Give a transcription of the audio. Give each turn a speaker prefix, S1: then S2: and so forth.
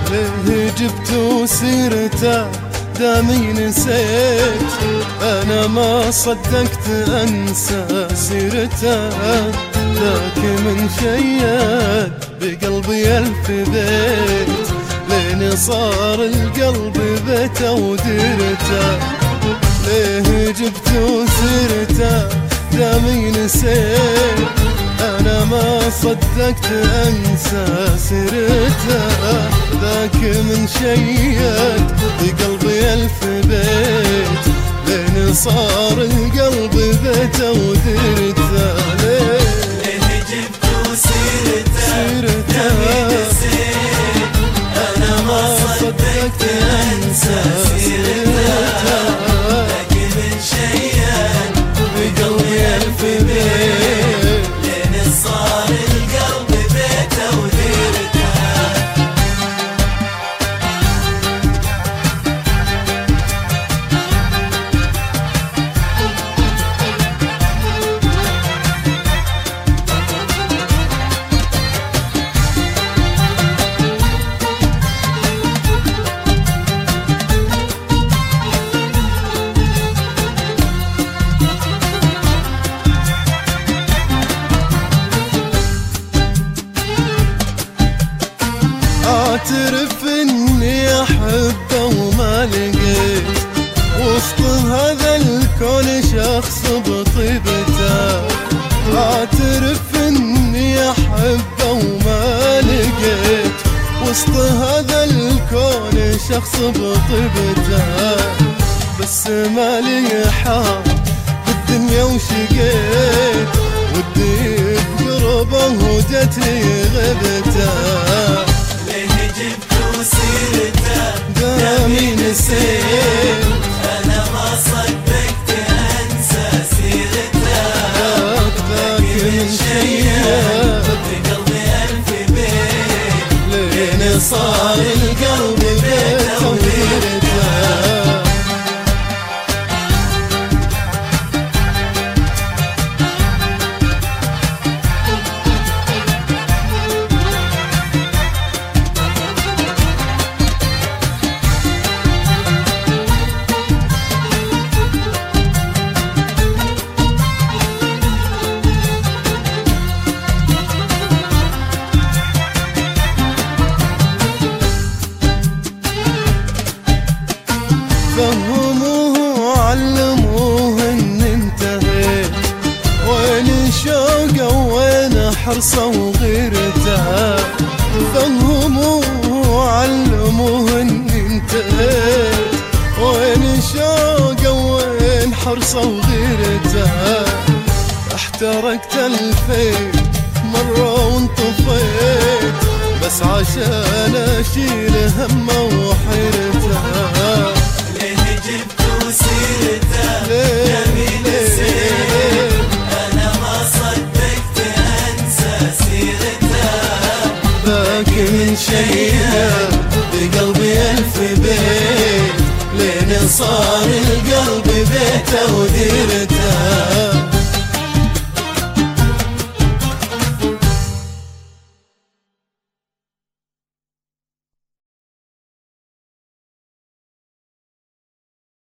S1: ليه جبتوا سيرته دامي نسيت، أنا ما صدقت أنسى سيرته، ذاك من شيد بقلبي ألف بيت، لين صار القلب بيته وديرته. ليه جبتوا سيرته دامي نسيت، أنا ما صدقت أنسى سيرته، ذاك من شيد بقلبي ألف بيت، لين صار القلب بيته وديرته.
S2: ليه جبتوا سيرته دامي نسيت، أنا ما صدقت أنسى سيرته، ذاك من شيد بقلبي ألف بيت، لين صار القلب بيته وديرته.
S1: أعترف إني أحبه وما لقيت وسط هذا الكون شخص بطيبته، أعترف إني أحبه وما لقيت وسط هذا الكون شخص بطيبته، بس ما لي حال بالدنيا وشقيت، ودي بقربه وجتني غيبته.
S2: جبتوا سيرته
S1: دامي نسيت،
S2: أنا ما صدقت أنسى سيرته،
S1: ذاك من شيد
S2: بقلبي ألف بيت،
S1: لين صار القلب بيته وديرته. فهموه وعلموه ان انتهيت، وين شوقه وين حرصه وغيرته، فهموه وعلموه ان انتهيت، وين شوقه وين حرصه وغيرته. احترقت الفين مرة وانطفيت، بس عشان اشيل همه وحيرته.
S2: جبتوا سيرته دامي نسيت، أنا ما صدقت أنسى سيرته،
S1: ذاك من شيد بقلبي ألف بيت، لين صار القلب بيته وديرته.